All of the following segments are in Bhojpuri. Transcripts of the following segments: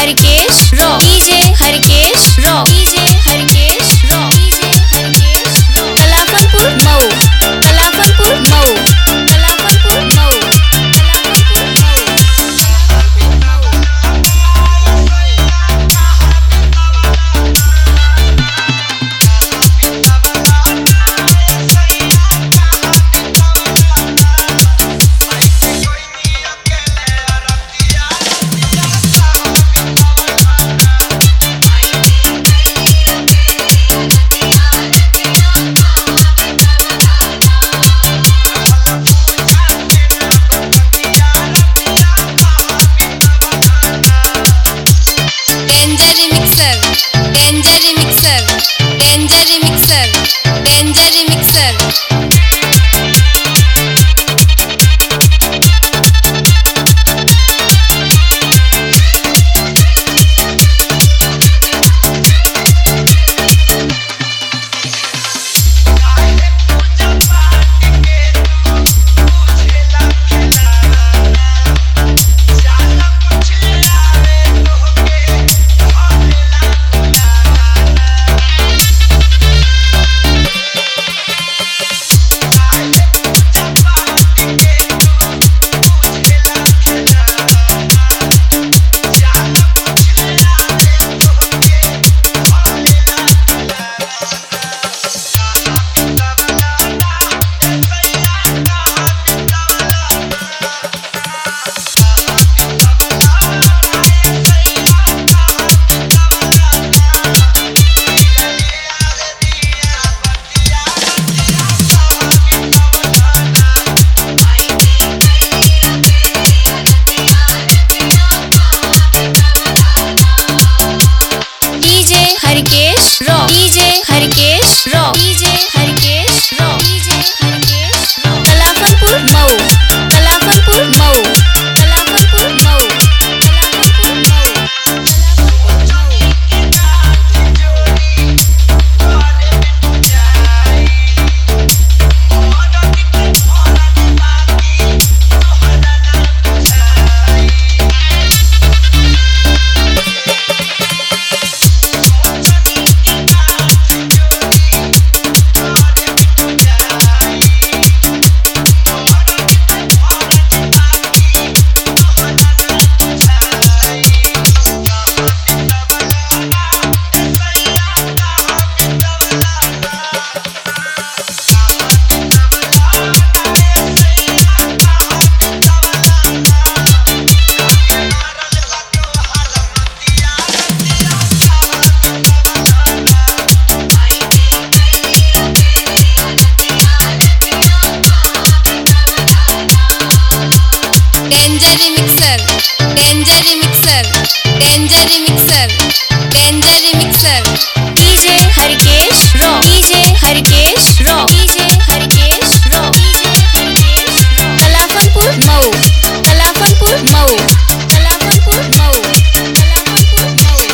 Harkesh rock, DJ Harkesh rock, DJ Harkesh rock, DJ Harkesh rock. Kalafanpur Mau, Kalafanpur Mau, Kalafanpur Mau, Kalafanpur danger remixer, danger remixer, danger remixer, danger remixer. Harkesh rock, DJ Harkesh rock, DJ Harkesh rock, DJ Harkesh rock. Kalafanpur Mau, Kalafanpur Mau, Kalafanpur Mau, Kalafanpur Mau, danger remixer, danger remixer, danger remixer, danger remixer. DJ Harkesh rock, DJ Harkesh rock, DJ Harkesh rock, DJ Harkesh rock. Kalafanpur Mau, Kalafanpur Mau, Kalafanpur Mau, Kalafanpur Mau,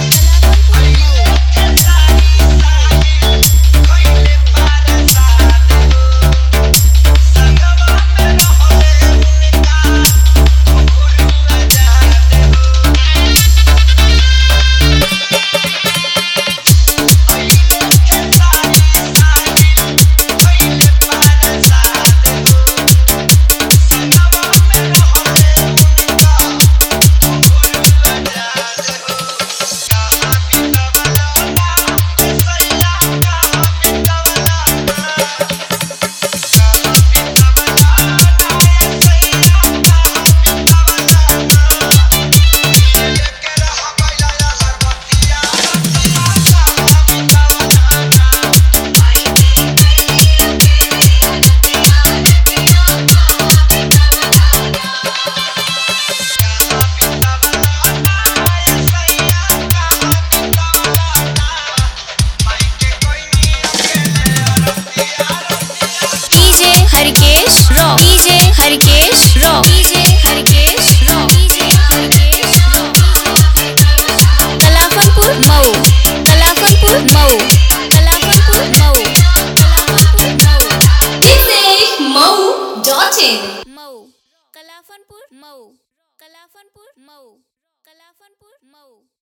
Harkesh rock, DJ Harkesh rock, DJ Harkesh rock, DJ Harkesh rock. Kalafanpur Mau, Kalafanpur Mau, Kalafanpur Mau, Kalafanpur Mau. Visit mou.in Mau, Kalafanpur Mau, Kalafanpur Mau. Kalafanpur Mau.